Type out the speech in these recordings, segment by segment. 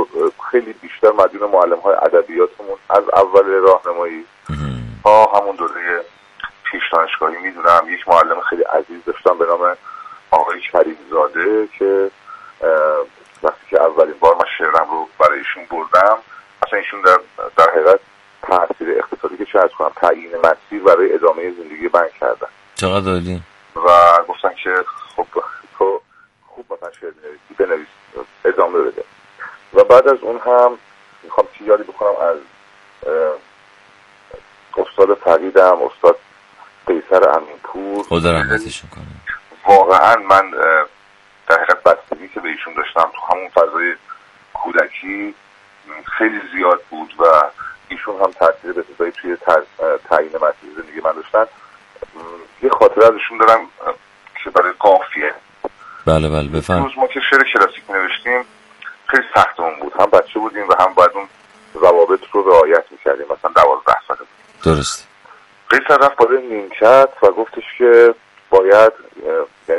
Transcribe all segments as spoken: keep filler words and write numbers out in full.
رو خیلی بیشتر مدیون معلم‌های ادبیاتمون از اول راهنمایی تا همون دوره پیش دانشگاهی میدونم. یک معلم خیلی عزیز داشتم به نام آقای کریم‌زاده که وقتی که اولین بار من شعرم رو برای ایشون بردم، اصلا ایشون در در حقیقت تاثیر اقتصادی که چه کنم تعیین مسیر برای ادامه زندگی من کردن. چقدر عالی. و گفتن که خب تو خوب مثلا شعر می‌نویسی، بنویس، ادامه بده. و بعد از اون هم میخوام چی یادی بکنم از استاد فقیدم، استاد قیصر امینپور، خدا رحمتشون کنه. واقعا من در حقیقت بستگی که به ایشون داشتم تو همون فضای کودکی خیلی زیاد بود و ایشون هم تاثیر بسیاری توی تعیین مسیر زندگی من داشتن. یه خاطره ازشون دارم که برای قافیه. بله بله بفهم. روز ما که شعر کلاسیک نوشتیم خیلی سختمون بود، هم بچه بودیم و هم باید اون ضوابط رو رعایت می‌کردیم. مثلا دوازده ساله بود. درست. قیصر رفت بالای نیمکت و گفتش که باید، یعنی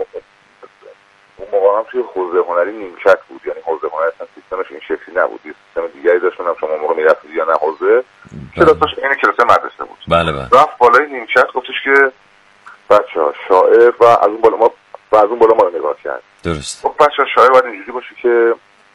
اون موقع هم توی حوزه هنری نیمکت بود، یعنی حوزه هنری اصلا سیستمش این شکلی نبود، یه سیستم دیگری داشت. من شما موقع میرفتید یا نه حوزه کلاسش این کلاس مدرسه بود. بله بله. رفت بالای نیمکت گفتش که بچه‌ها شاعر و از اون بالا ما و از اون بالا ما رو نگاه کرد. درست. خب بچه‌ها شاعر باید اینجوری باشه که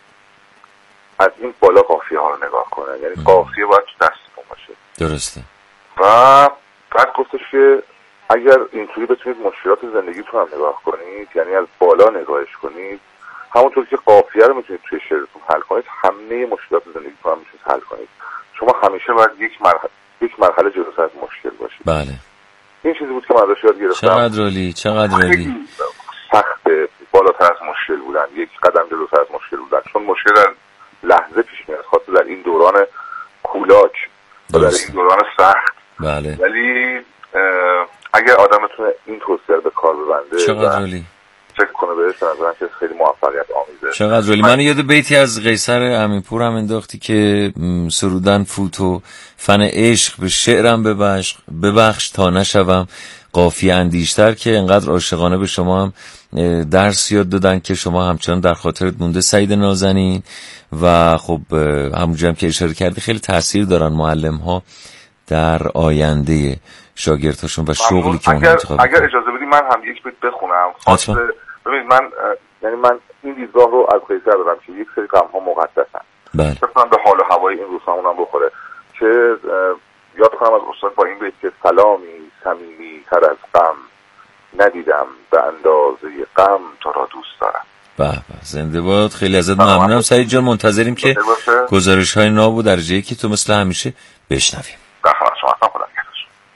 از این بالا قافیه ها رو نگاه کنه، یعنی قافیه باید تو دستتون باشه. درسته. و بعد گفتش که اگر اینطوری بتونید مشکلات زندگیتون هم نگاه کنید، یعنی از بالا نگاهش کنید، همونطور که قافیه رو میتونید توی شعرتون حل کنید، همه مشکلات زندگیتون هم میتونید حل کنید. شما همیشه باید یک مرحله یک مرحله جلوتر از مشکل باشید. بله. این چیزی بود که من ازش یاد گرفتم. چقدر عالی، چقدر عالی. سخت بالاتر از مشکل بودن، یک قدم جلوتر از مشکل بودن، چون مشکل در لحظه پیش میاد، خاصه در این دوران کولاک و در این دوران سخت. بله. ولی اگر آدم بتونه این توصیه به کار ببنده، چقدر عالی، فکر کنه بهش، نظرم که خیلی موفقیت آمیزه. چقدر عالی. من یاد بیتی از قیصر امینپور هم انداختی که سرودن فوت و فن عشق به شعرم ببخش ببخش تا نشوم قافیه اندیشتر، که انقدر عاشقانه به شما هم درس یاد دادن که شما همچنان در خاطرت مونده سعید نازنین. و خب همونجوری هم که اشاره کردی خیلی تاثیر دارن معلم ها در آینده شاگردهاشون و شغلی که اونها انتخاب اگر اجازه بدی من هم یک بیت بخونم. ببینید من یعنی من این دیدگاه رو از قیصر دارم که یک سری غم ها مقدسن. بله. مثلا به حال و هوای این روزها هم بخوره که یاد کنم از استاد با این بیت که سلامی صمیمی تر از غم ندیدم به اندازه غم تو را دوست دارم. به به، زنده باد. خیلی ازت ممنونم سعید جان. منتظریم که گزارش های ناب و درجه‌ای که تو مثل همیشه بشنویم. در خدمت شما هستم. خدا نگهدار.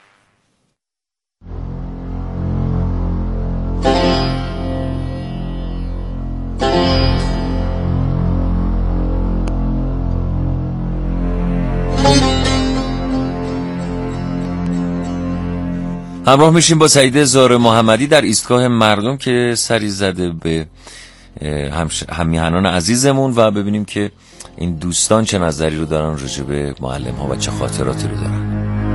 همراه میشیم با سعید زار محمدی در ایستگاه مردم که سری زده به همیهنان عزیزمون و ببینیم که این دوستان چه نظری رو دارن راجع به معلم ها و چه خاطراتی رو دارن.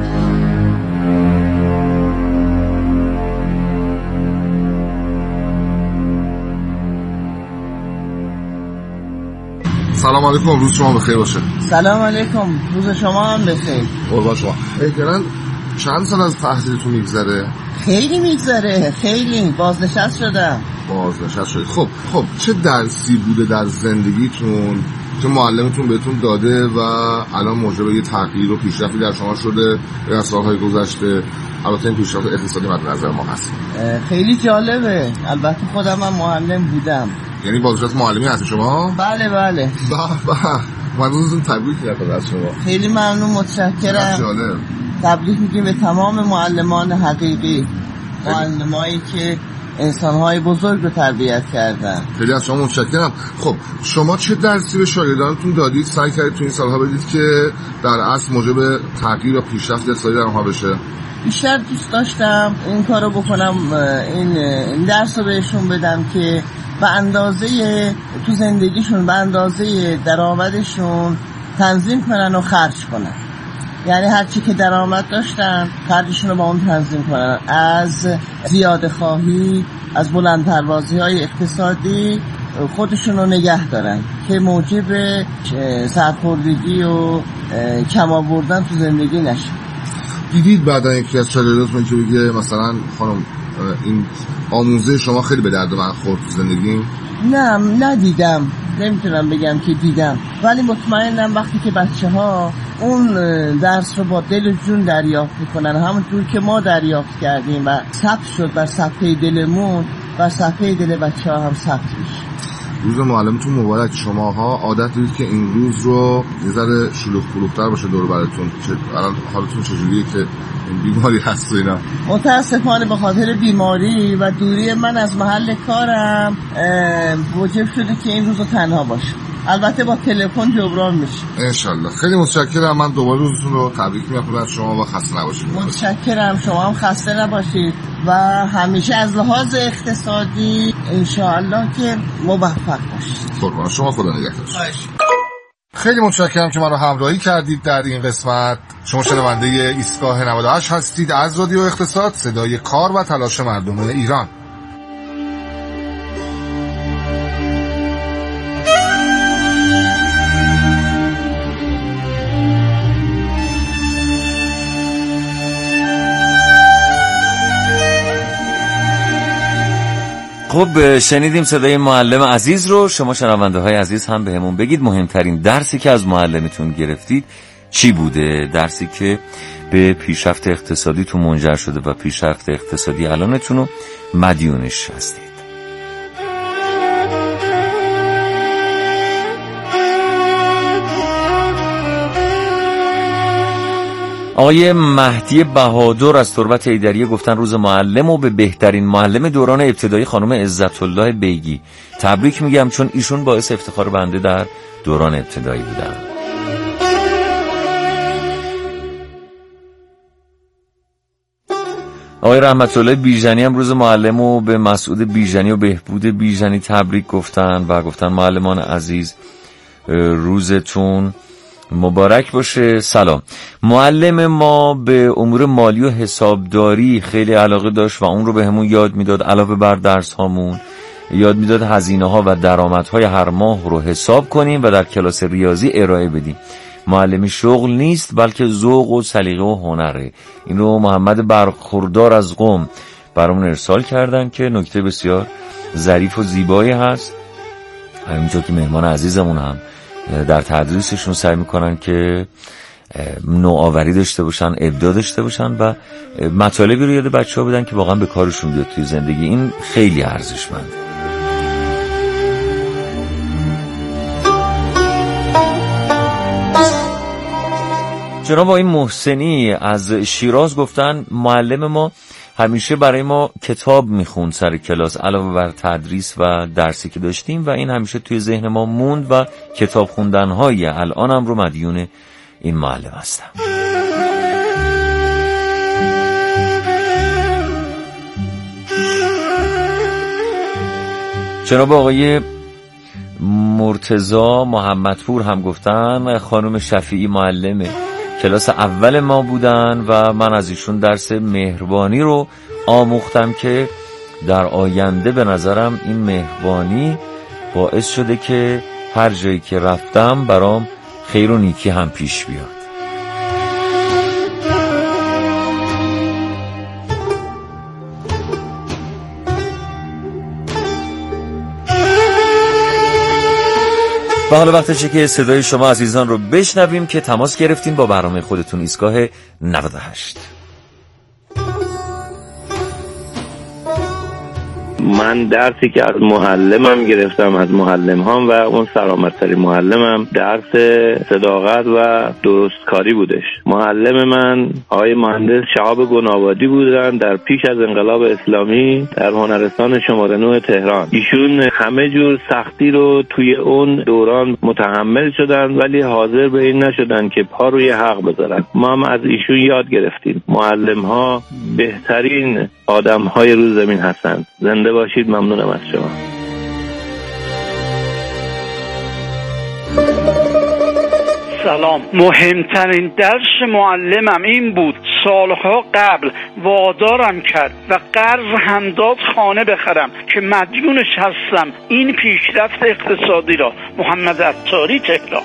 سلام علیکم، روز شما بخیر باشه. سلام علیکم، روز شما هم بخیر. قربان شما. احتمالاً چند سال از تحصیلتون میگذره؟ خیلی میگذره، خیلی. بازنشست شدم. بازنشست شدید. خب خب چه درسی بوده در زندگیتون که معلمتون بهتون داده و الان موجب یه تغییر و پیشرفتی در شما شده در سالهای گذشته؟ البته این پیشرفت اقتصادی مد نظر ما هست. خیلی جالبه. البته خودم هم معلم بودم. یعنی بازنشست معلمی هستی شما؟ بله بله. به به، من روزتون تبریک میگم از شما. خیلی ممنون، متشکرم. جالب. تبریک میگیم به تمام معلمان حقیقی، معلمایی که انسان‌های بزرگ رو تربیت کردن. خیلی از شما متشکرم. خب شما چه درسی به شاگردانتون دادید، سعی کردید تو این سالها بدید که در اصل موجب تغییر و پیشرفت اقتصادی در اونها بشه؟ بیشتر دوست داشتم این کارو بکنم، این این درس رو بهشون بدم که به اندازه تو زندگیشون به اندازه درآمدشون تنظیم کنن و خرج کنن. یعنی هر چی که درآمد داشتن خرجشون رو با اون تنظیم کنن، از زیاده خواهی، از بلند پروازی های اقتصادی خودشون رو نگه دارن که موجب سرخوردگی و کم آوردن تو زندگی نشه. دیدید بعدا یکی از شاگرداتون که بگه مثلا خانم این آموزه شما خیلی به درد من خورد تو زندگی؟ نه ندیدم، نمیتونم بگم که دیدم، ولی مطمئنم وقتی که بچه ها اون درس رو با دل و جون دریافت میکنن همونطور که ما دریافت کردیم و ثبت شد بر صفحه دلمون و صفحه دل بچه ها هم ثبت میشه. روز معلمتون مبارک. شماها عادت دارید که این روز رو یه ذره شلوغ پلوغ‌تر باشه دور براتون. الان حالتون چجوریه که این بیماری هست و اینا؟ متاسفانه به خاطر بیماری و دوری من از محل کارم موجب شده که این روز رو تنها باشه. البته با تلفن جبران میشه انشالله. خیلی متشکرم. من دوباره روزتون رو تبریک میگم از شما و خسته نباشید. متشکرم. شما هم خسته نباشید و همیشه از لحاظ اقتصادی انشالله که موفق باشید. قربان شما، خدا نگهدار. خیلی متشکرم که من رو همراهی کردید در این قسمت. شما شنونده ایستگاه نود و هشت هستید از رادیو اقتصاد، صدای کار و تلاش مردم ایران. خب شنیدیم صدای معلم عزیز رو. شما شنونده های عزیز هم به همون بگید مهمترین درسی که از معلمتون گرفتید چی بوده، درسی که به پیشرفت اقتصادیتون منجر شده و پیشرفت اقتصادی الانتون رو مدیونش هستید. آقای مهدی بهادر از تربت ایدریه گفتن روز معلم و به بهترین معلم دوران ابتدایی خانم عزت الله بیگی تبریک میگم، چون ایشون باعث افتخار بنده در دوران ابتدایی بودن. آقای رحمت الله بیژنی هم روز معلم و به مسعود بیژنی و بهبود بیژنی تبریک گفتن و گفتن معلمان عزیز روزتون مبارک باشه. سلام. معلم ما به امور مالی و حسابداری خیلی علاقه داشت و اون رو به همون یاد میداد. علاوه بر درس هامون یاد میداد هزینه ها و درآمدهای هر ماه رو حساب کنیم و در کلاس ریاضی ارائه بدیم. معلمی شغل نیست بلکه ذوق و سلیقه و هنره. این رو محمد برخوردار از قم برامون ارسال کردن که نکته بسیار ظریف و زیبایی هست. همینجور که مهمان عزیزمون هم در تدریسشون سعی میکنن که نوآوری داشته باشن، ابداع داشته باشن و مطالبی رو یاد بچه‌ها بدن که واقعا به کارشون بیاد توی زندگی. این خیلی ارزشمنده. جناب آقای محسنی از شیراز گفتن معلم ما همیشه برای ما کتاب میخوند سر کلاس علاوه بر تدریس و درسی که داشتیم و این همیشه توی ذهن ما موند و کتاب خوندن‌های الانم رو مدیون این معلم هستم. جناب آقای مرتضی محمدپور هم گفتن خانم شفیعی معلم کلاس اول ما بودن و من از ایشون درس مهربانی رو آموختم که در آینده به نظرم این مهربانی باعث شده که هر جایی که رفتم برام خیر و نیکی هم پیش بیاد. و حالا وقتشه که صدای شما عزیزان رو بشنویم که تماس گرفتین با برنامه خودتون ایستگاه نود و هشت. من درسی که از معلمم گرفتم، از معلم هام و اون سرآمدترین معلمم، درس صداقت و درستکاری بودش. معلم من آقای مهندس شهاب گنابادی بودن در پیش از انقلاب اسلامی در هنرستان شماره نه تهران. ایشون همه جور سختی رو توی اون دوران متحمل شدن ولی حاضر به این نشدن که پا روی حق بذارن. ما هم از ایشون یاد گرفتیم. معلم ها بهترین آدم های روز زمین هستند. زنده باشید. ممنونم از شما. سلام. مهمترین درس معلمم این بود سالها قبل وادارم کرد و قرض هم داد خانه بخرم که مدیونش هستم این پیشرفت اقتصادی را. محمد عطاری، تهران.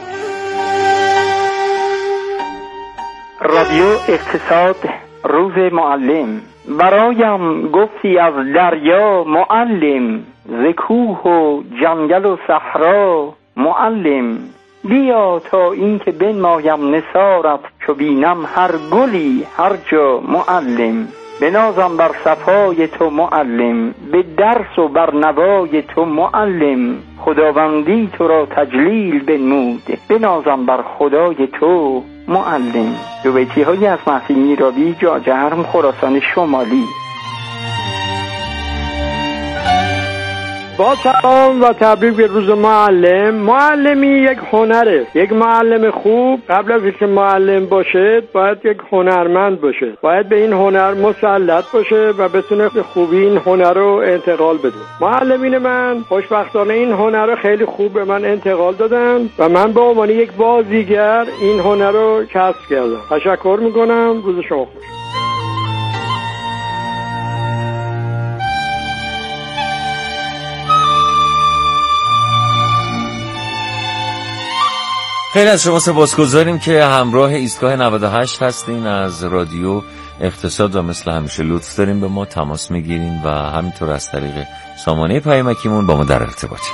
رادیو اقتصاد، روز معلم. برایم گفتی از دریا معلم، ز کوه و جنگل و صحرا معلم. بیا تا این که بنمایم نثارت، چو بینم هر گلی هر جا معلم. بنازم بر صفای تو معلم، به درس و بر نوای تو معلم. خداوندی تو را تجلیل بنمود، بنازم بر خدای تو معلم. دو بیتی هایی از محسن میرابی، جاجرم، خراسان شمالی. با سلام و تبریک به روز معلم. معلمی یک هنره. یک معلم خوب قبل از اینکه معلم باشه باید یک هنرمند باشه، باید به این هنر مسلط باشه و بتونه به خوبی این هنر رو انتقال بده. معلمین من خوشبختانه این هنر رو خیلی خوب به من انتقال دادن و من به عنوان یک بازیگر این هنر رو کسب کردم. تشکر میکنم. روز شما خوش. خیلی از شما سپاسگزاریم که همراه ایستگاه نود و هشت هستین از رادیو اقتصاد و مثل همیشه لطف داریم به ما تماس میگیرین و همینطور از طریق سامانه پیامکیمون با ما در ارتباطیم.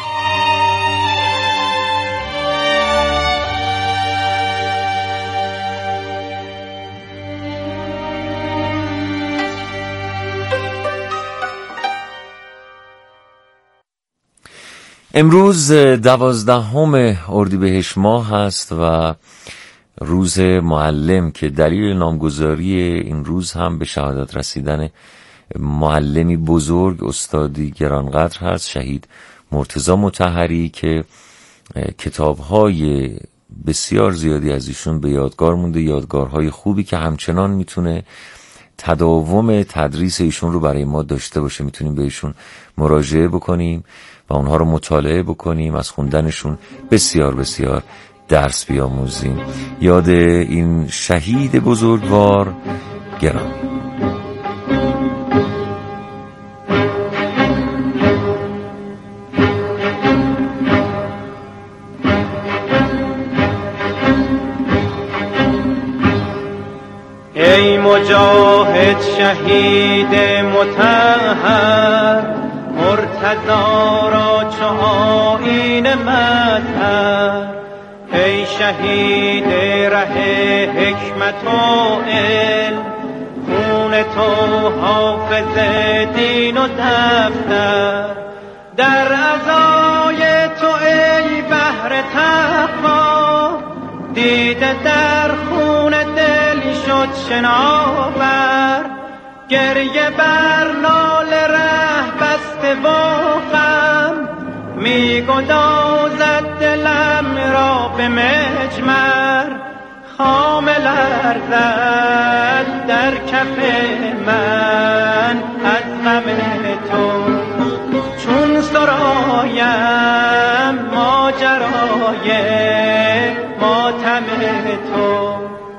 امروز دوازدهم اردیبهشت ماه هست و روز معلم که دلیل نامگذاری این روز هم به شهادت رسیدن معلمی بزرگ، استادی گرانقدر هست، شهید مرتضی مطهری که کتاب‌های بسیار زیادی از ایشون به یادگار مونده، یادگارهای خوبی که همچنان میتونه تداوم تدریس ایشون رو برای ما داشته باشه. میتونیم به ایشون مراجعه بکنیم و اونها رو مطالعه بکنیم، از خوندنشون بسیار بسیار درس بیاموزیم. یاد این شهید بزرگوار گرامی. ای مجاهد شهید مطهر، مرتضی را چو آیین مطهر. ای شهید ره حکمت و علم، خون تو حافظ دین و دفتر. در عزای تو ای بحر تقوا، دیده در خون دل شد شناور. گریه بر نال ره بسته و غم، می گدازد دلم را به مجمر. خام لرزد در کف من از غم تو، چون سرایم ماجرای ماتم تو.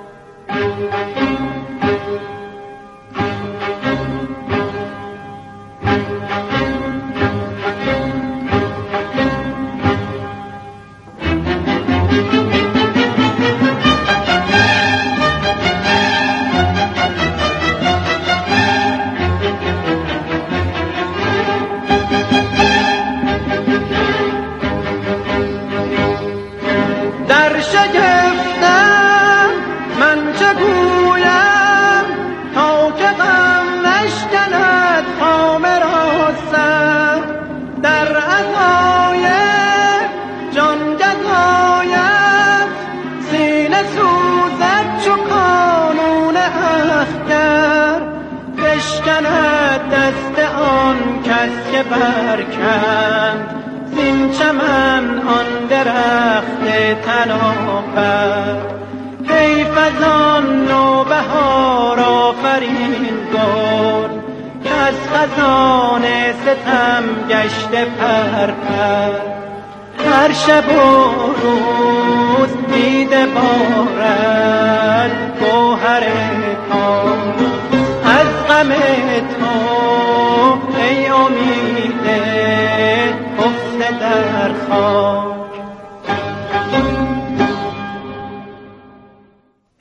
برکند زین چمن آن درخت تناور. حیف از آن نوبهار آفرین گل، که از خزان ستم گشته پرپر. هر شب و روز دیده بارد گوهر کام،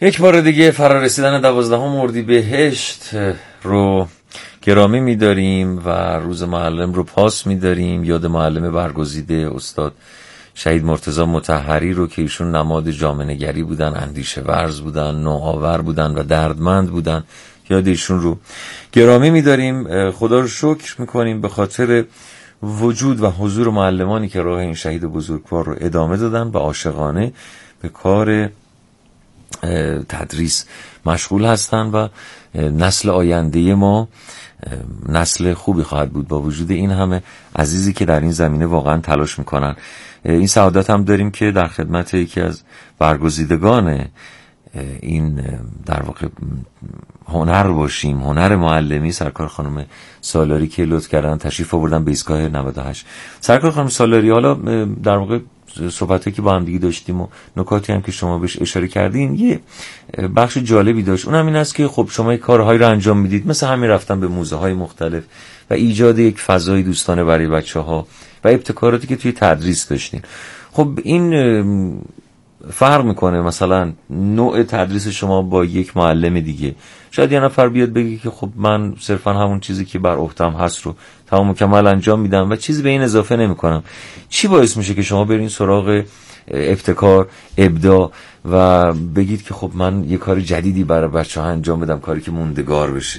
یک بار دیگه فرارسیدن دوازدهم اردیبهشت رو گرامی می‌داریم و روز معلم رو پاس می‌داریم. یاد معلم برگزیده استاد شهید مرتضی مطهری رو که ایشون نماد جامعه‌نگری بودن، اندیشه ورز بودن، نوآور بودن و دردمند بودن، یاد ایشون رو گرامی می‌داریم. خدا رو شکر می‌کنیم به خاطر وجود و حضور معلمانی که راه این شهید بزرگوار رو ادامه دادن و عاشقانه به کار تدریس مشغول هستن و نسل آینده ما نسل خوبی خواهد بود با وجود این همه عزیزی که در این زمینه واقعا تلاش میکنن. این سعادت هم داریم که در خدمت یکی از برگزیدگان این در واقع هنر باشیم، هنر معلمی، سرکار خانم سالاری که لطف کردن تشریف آوردن به ایستگاه نود و هشت. سرکار خانم سالاری، حالا در واقع صحبتایی که با هم دیگه داشتیم و نکاتی هم که شما بهش اشاره کردین یه بخش جالبی داشت، اونم این است که خب شما کارهایی رو انجام میدید مثل همین رفتن به موزه های مختلف و ایجاد یک فضای دوستانه برای بچه‌ها و ابتکاراتی که توی تدریس داشتین. خب این فرق میکنه مثلا نوع تدریس شما با یک معلم دیگه. شاید یه نفر بیاد بگه که خب من صرفا همون چیزی که بر عهده‌ام هست رو تمام و کمال انجام میدم و چیزی به این اضافه نمیکنم. چی باعث میشه که شما برین سراغ ابتکار، ابداع و بگید که خب من یه کار جدیدی برای بچه‌ها انجام بدم، کاری که موندگار بشه؟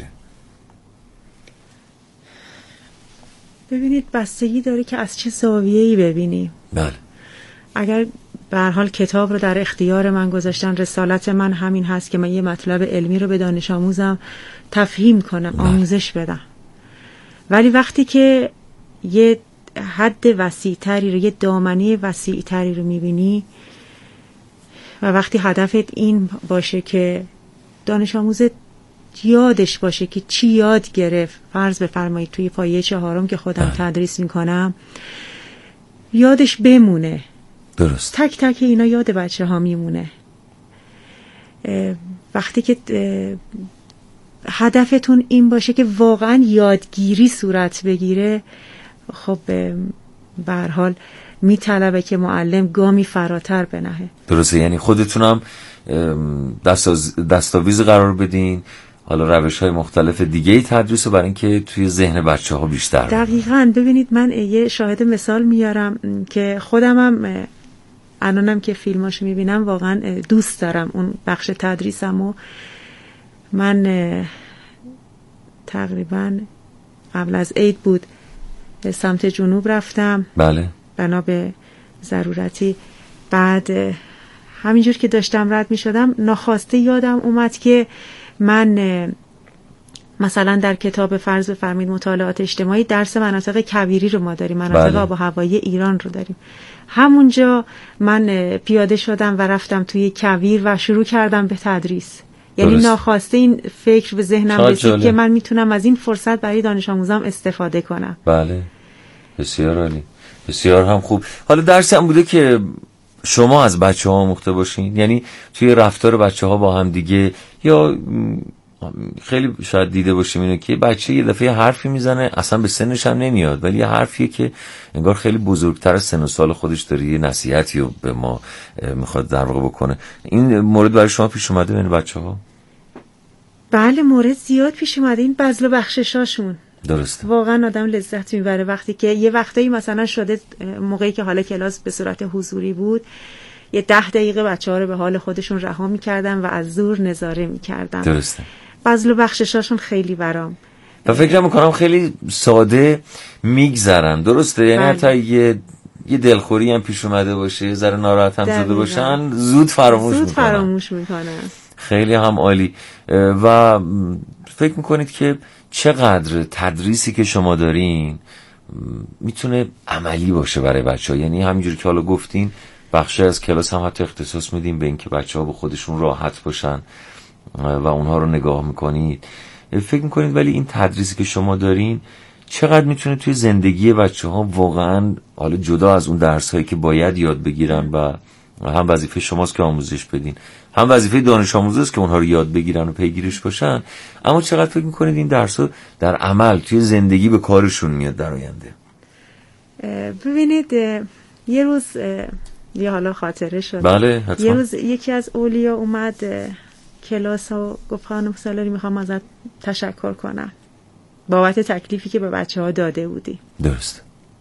ببینید بستگی داره که از چه زاویه‌ای ببینیم. بله. اگر به هر حال کتاب رو در اختیار من گذاشتن، رسالت من همین هست که من یه مطلب علمی رو به دانش آموزم تفهیم کنم، آموزش بدم. ولی وقتی که یه حد وسیع‌تری رو، یه دامنه وسیع‌تری رو می‌بینی و وقتی هدفت این باشه که دانش آموزت یادش باشه که چی یاد گرفت، فرض بفرمایید توی پایه چهارم که خودم تدریس میکنم یادش بمونه. درست. تک تک اینا یاد بچه ها میمونه. وقتی که هدفتون این باشه که واقعا یادگیری صورت بگیره، خب به هر حال میطلبه که معلم گامی فراتر بنهه. درسته، یعنی خودتونم دستاویز قرار بدین، حالا روش های مختلف دیگه تدریس رو برای اینکه توی ذهن بچه ها بیشتر. دقیقاً. ببینید من یه شاهد مثال میارم که خودم هم الانم که فیلماشو میبینم واقعا دوست دارم اون بخش تدریسم. و من تقریبا قبل از عید بود به سمت جنوب رفتم. بله. بنا به ضرورتی. بعد همینجور که داشتم رد میشدم ناخواسته یادم اومد که من مثلا در کتاب فرض فرمید مطالعات اجتماعی درس مناطق کویری رو ما داریم، مناطق بله. آب و هوایی ایران رو داریم. همونجا من پیاده شدم و رفتم توی کویر و شروع کردم به تدریس. یعنی ناخواسته این فکر به ذهنم رسید که من میتونم از این فرصت برای دانش آموزام استفاده کنم. بله، بسیار عالی، بسیار هم خوب. حالا درسی هم بوده که شما از بچه ها مخته باشین، یعنی توی رفتار بچه ها با هم دیگه، یا خیلی شاید دیده باشیم اینو که بچه یه دفعه حرفی میزنه اصلا به سنش هم نمیاد، ولی یه حرفیه که انگار خیلی بزرگتر از سن و سال خودش داره، یه نصیحتی رو به ما میخواد در واقع بکنه. این مورد برای شما پیش اومده بین بچه ها؟ بله، مورد زیاد پیش اومده. این بذل و بخششاشون درسته، واقعا آدم لذت میبره وقتی که یه وقتایی مثلا شده موقعی که حالا کلاس به صورت حضوری بود یه ده دقیقه بچه ها رو به حال خودشون رها میکردن و از دور نظاره میکردن. درسته. بذل و بخششاشون خیلی برام و فکر میکنم خیلی ساده میگذرن. درسته، یعنی حتی یه یه دلخوری هم پیش اومده باشه، یه ذره ناراحت هم شده باشن، زود فراموش زود میکنن. فراموش میکنن. خیلی هم عالی. و فکر میکنید که چقدر تدریسی که شما دارین میتونه عملی باشه برای بچه‌ها؟ یعنی همینجوری که حالا گفتین بخشی از کلاس هم حتی اختصاص میدیم به اینکه بچه‌ها به خودشون راحت باشن و اونها رو نگاه میکنید. فکر میکنید ولی این تدریسی که شما دارین چقدر میتونه توی زندگی بچه‌ها واقعا، حالا جدا از اون درسایی که باید یاد بگیرن و هم وظیفه شماست که آموزش بدین، هم وظیفه دانش آموزاست که اونها رو یاد بگیرن و پیگیرش باشن، اما چقدر فکر میکنید این درس‌ها در عمل توی زندگی به کارشون میاد در آینده؟ ببینید یه روز یه حالا خاطره شد. بله حتما. یه روز یکی از اولیا اومد کلاس و گفت خانم سالاری میخوام ازت تشکر کنم بابت تکلیفی که به بچه ها داده بودی. درست.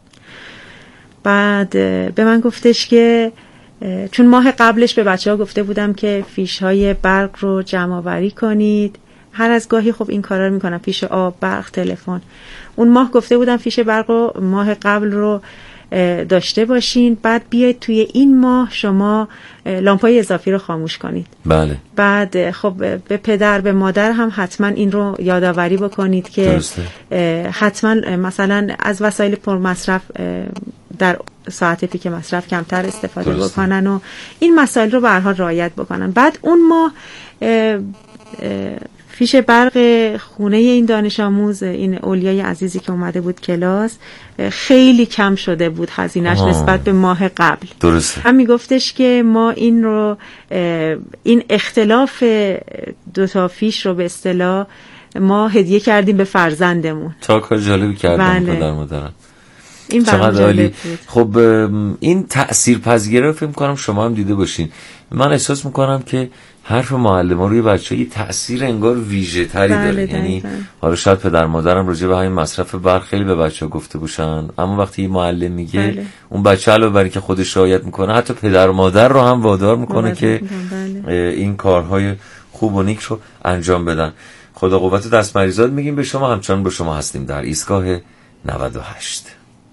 بعد به من گفتش که چون ماه قبلش به بچه ها گفته بودم که فیش های برق رو جمع آوری کنید، هر از گاهی خب این کارا رو میکنم، فیش آب، برق، تلفن. اون ماه گفته بودم فیش برق رو ماه قبل رو داشته باشین، بعد بیاید توی این ماه شما لامپای اضافی رو خاموش کنید. بله. بعد خب به پدر به مادر هم حتما این رو یادآوری بکنید که درسته. حتما مثلا از وسایل پرمصرف در ساعت پیک مصرف کمتر استفاده درسته. بکنن و این مسائل رو به هر حال رعایت بکنن. بعد اون ماه اه اه فیش برق خونه این دانش آموز، این اولیای عزیزی که اومده بود کلاس، خیلی کم شده بود هزینه‌اش نسبت به ماه قبل. درسته. هم میگفتش که ما این رو این اختلاف دو تا فیش رو به اصطلاح ما هدیه کردیم به فرزندمون. تا کار جالبی کردم بله. پدر مادرم. این چقدر عالی. خب این تأثیر پذیره رو فکر می‌کنم شما هم دیده باشین. من احساس می‌کنم که حرف معلم‌ها روی بچه‌ها یه تأثیر انگار ویژه تری بله داره. یعنی حالا شاید پدر مادرم راجع به همین مصرف برق خیلی به بچه‌ها گفته باشن، اما وقتی یه معلم میگه بله. اون بچه علاوه بر اینکه خودش رعایت میکنه حتی پدر و مادر رو هم وادار میکنه که بله. این کارهای خوب و نیک رو انجام بدن. خدا قوت و دست مریضات میگیم به شما. همچنان با شما هستیم در ایستگاه نود و هشت.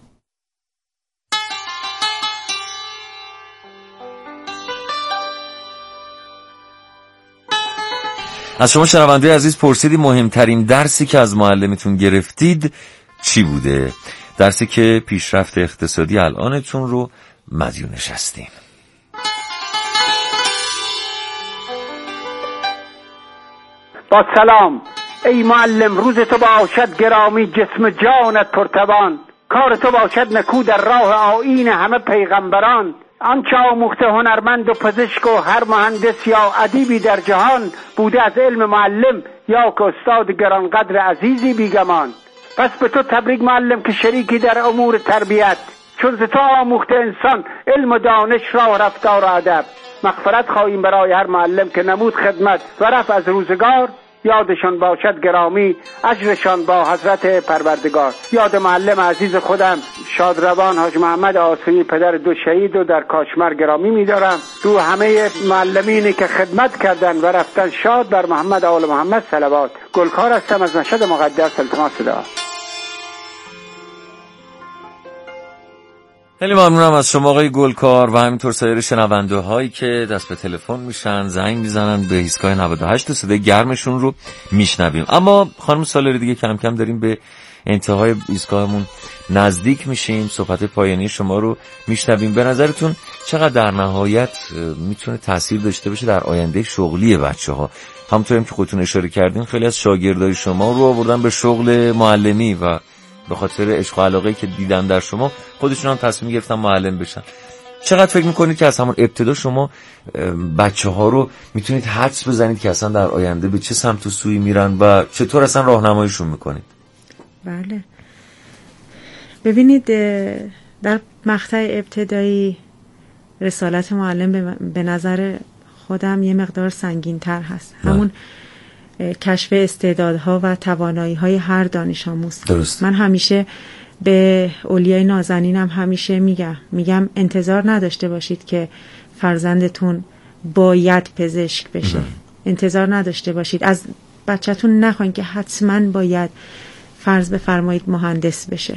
از شما شنونده عزیز پرسیدی مهمترین درسی که از معلمتون گرفتید چی بوده؟ درسی که پیشرفت اقتصادی الانتون رو مدیونش هستیم. با سلام ای معلم، روز تو باشد گرامی، جسم جانت پرتوان، کار تو باشد نکو در راه آیین همه پیغمبران. آنچه آموخته هنرمند و پزشک و هر مهندس یا ادیبی در جهان، بوده از علم معلم یا که استاد گرانقدر عزیزی بیگمان. پس به تو تبریک معلم که شریکی در امور تربیت، چون ز تو آموخته انسان علم و دانش را رفتار و ادب. مغفرت خواهیم برای هر معلم که نمود خدمت و رفع از روزگار، یادشان باشد گرامی اجرشان با حضرت پروردگار. یاد معلم عزیز خودم شادروان حاج محمد آسوی پدر دو شهید و در کاشمر گرامی می‌دارم. رو همه معلمینی که خدمت کردن و رفتن شاد بر محمد آل محمد صلوات. گلکار هستم از مشهد مقدس. التماس دعا. خیلی ممنونم از شما آقای گلکار و همینطور سایر شنونده هایی که دست به تلفن میشن، زنگ میزنن به ایستگاه نود و هشت و صدای گرمشون رو میشنویم. اما خانم سالاری دیگه کم کم داریم به انتهای ایستگاهمون نزدیک میشیم، صحبت پایانی شما رو میشنویم. به نظرتون چقدر در نهایت میتونه تاثیر داشته باشه در آینده شغلی بچه‌ها؟ همونطوریم که خودتون اشاره کردین خیلی از شاگردای شما رو آوردن به شغل معلمی و به خاطر عشق و علاقه‌ای که دیدن در شما خودشون هم تصمیم گرفتن معلم بشن. چقدر فکر میکنید که از همون ابتدا شما بچه ها رو میتونید حدس بزنید که اصلا در آینده به چه سمت و سوی میرن و چطور اصلا راهنماییشون میکنید؟ بله ببینید، در مقطع ابتدایی رسالت معلم به نظر خودم یه مقدار سنگین تر هست. نه. همون کشف استعدادها و توانایی‌های هر دانش آموز. درست. من همیشه به اولیای نازنینم همیشه میگم میگم انتظار نداشته باشید که فرزندتون باید پزشک بشه. نه. انتظار نداشته باشید از بچه‌تون، نخواین که حتما باید فرض بفرمایید مهندس بشه.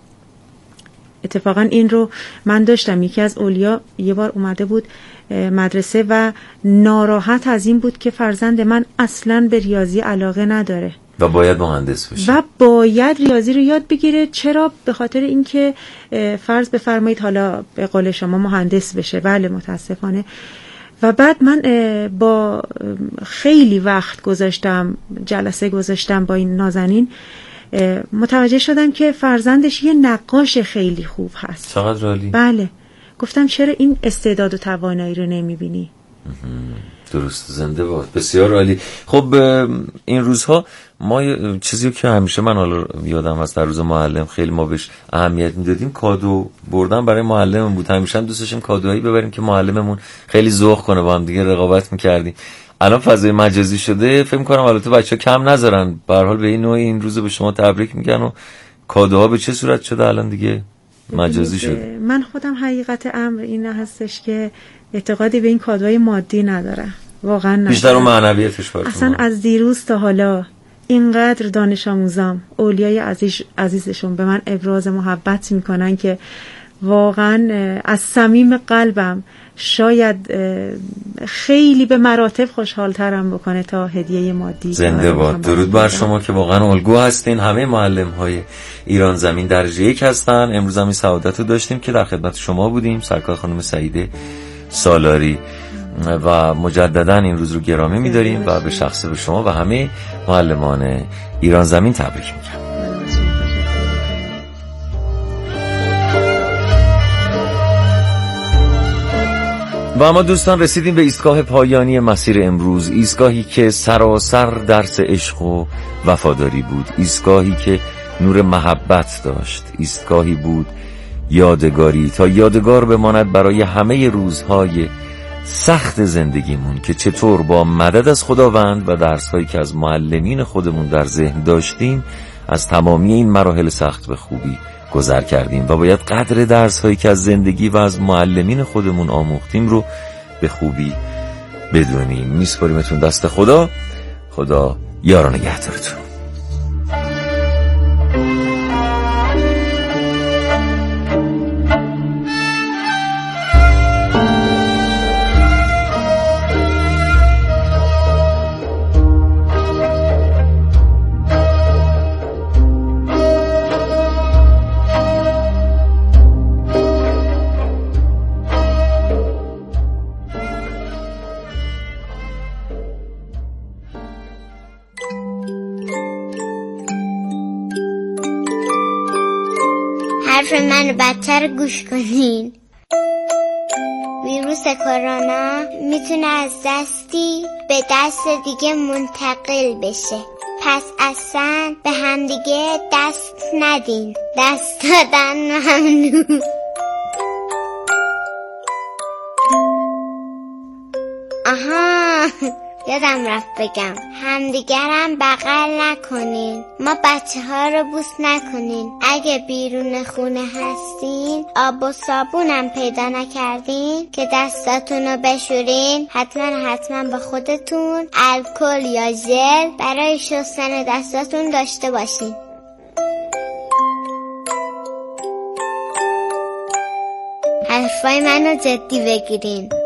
اتفاقا این رو من داشتم. یکی از اولیا یه بار اومده بود مدرسه و ناراحت از این بود که فرزند من اصلا به ریاضی علاقه نداره و باید مهندس بشه و باید ریاضی رو یاد بگیره. چرا؟ به خاطر اینکه فرض بفرمایید حالا به قول شما مهندس بشه. بله متاسفانه. و بعد من با خیلی وقت گذاشتم، جلسه گذاشتم با این نازنین، متوجه شدم که فرزندش یه نقاش خیلی خوب هست. چقدر عالی. بله. گفتم چرا این استعداد و توانایی رو نمیبینی؟ درست، زنده باد. بسیار عالی. خب این روزها ما چیزی که همیشه من حالا یادم هست در روز معلم خیلی ما بهش اهمیت میدادیم، کادو بردن برای معلممون بود. همیشه هم دوست داشتیم کادوهایی ببریم که معلممون خیلی ذوق کنه، با هم دیگه رقابت میکردیم. الان فضای مجازی شده، فکر کنم البته بچه‌ها کم نذارن، به هر حال به این نوع این روزو به شما تبریک میگن. و کادوها به چه صورت شده الان دیگه مجازی شده؟ من خودم حقیقت امر این هستش که اعتقادی به این کادوهای مادی ندارم، واقعا ندارم. بیشتر اون معنویتش براتون. اصلا از دیروز تا حالا اینقدر دانش آموزام اولیای عزیز عزیزشون به من ابراز محبت میکنن که واقعا از صمیم قلبم شاید خیلی به مراتب خوشحالترم بکنه تا هدیه مادی. زنده باد. درود بر شما که واقعا الگو هستین. همه معلم های ایران زمین درجه یک هستن. امروز هم این سعادت رو داشتیم که در خدمت شما بودیم، سرکار خانم سعیده سالاری، و مجددا این روز رو گرامی می‌داریم و به شخص به شما و همه معلمان ایران زمین تبریک میگم. و اما دوستان رسیدیم به ایستگاه پایانی مسیر امروز، ایستگاهی که سراسر درس عشق و وفاداری بود، ایستگاهی که نور محبت داشت، ایستگاهی بود یادگاری، تا یادگار بماند برای همه روزهای سخت زندگیمون که چطور با مدد از خداوند و درس‌هایی که از معلمین خودمون در ذهن داشتیم از تمامی این مراحل سخت به خوبی گذر کردیم و باید قدر درس‌هایی که از زندگی و از معلمین خودمون آموختیم رو به خوبی بدونیم. میسپاریمتون دست خدا. خدا یار و نگهدارتون. حرف منو بدتر گوش کنین. ویروس کرونا میتونه از دستی به دست دیگه منتقل بشه، پس اصلا به هم دیگه دست ندین. دست دادن ممنوع. آها یادم رفت بگم، همدیگرم بغل نکنین، ما بچه ها رو بوس نکنین. اگه بیرون خونه هستین آب و صابونم پیدا نکردین که دستاتون رو بشورین، حتما حتما با خودتون الکل یا ژل برای شستن دستاتون داشته باشین. حرفای منو جدی بگیرین.